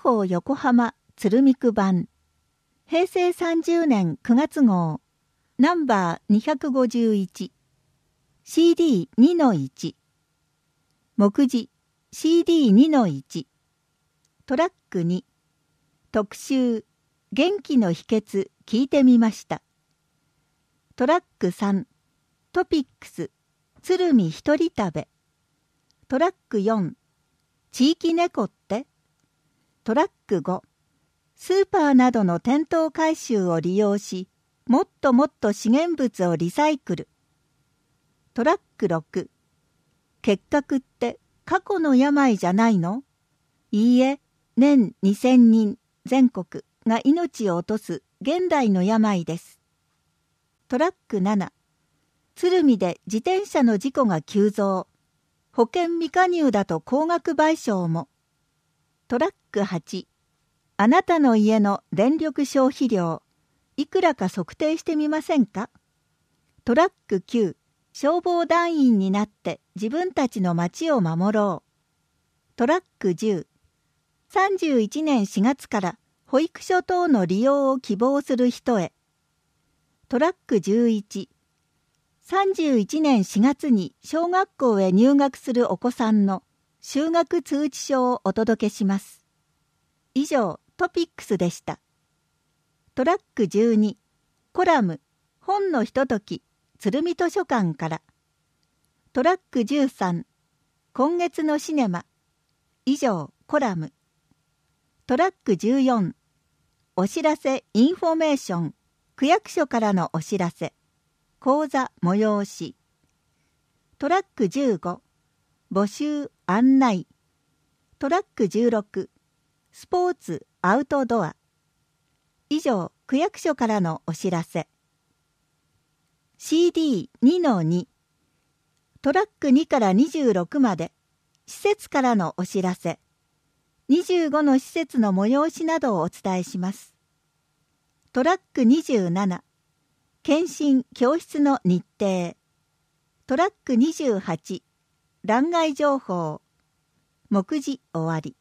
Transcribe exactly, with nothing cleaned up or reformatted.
報横浜鶴見区版へいせいさんじゅうねんくがつ号ナンバーにひゃくごじゅういち シーディーにのいち 目次 シーディーにのいち トラックに特集元気の秘訣聞いてみました。トラックさんトピックス鶴見一人食べ。トラックよん地域猫って。トラックごスーパーなどの店頭回収を利用しもっともっと資源物をリサイクル。トラックろく結核って過去の病じゃないの？いいえ、年にせんにん全国が命を落とす現代の病です。トラックなな鶴見で自転車の事故が急増。保険未加入だと高額賠償も。トラックはちあなたの家の電力消費量いくらか測定してみませんか。トラックきゅう消防団員になって自分たちの町を守ろう。トラックじゅうさんじゅういちねんしがつから保育所等の利用を希望する人へ。トラックじゅういちさんじゅういちねんしがつに小学校へ入学するお子さんの就学通知書をお届けします。以上、トピックスでした。トラックじゅうにコラム本のひととき鶴見図書館から。トラックじゅうさん今月のシネマ。以上、コラム。トラックじゅうよんお知らせインフォメーション区役所からのお知らせ講座催し。トラックじゅうご募集案内。トラックじゅうろくスポーツアウトドア。以上、区役所からのお知らせ。シーディーにのに トラックにからにじゅうろくまで施設からのお知らせ。にじゅうごの施設の催しなどをお伝えします。トラックにじゅうなな検診教室の日程。トラックにじゅうはち欄外情報。目次終わり。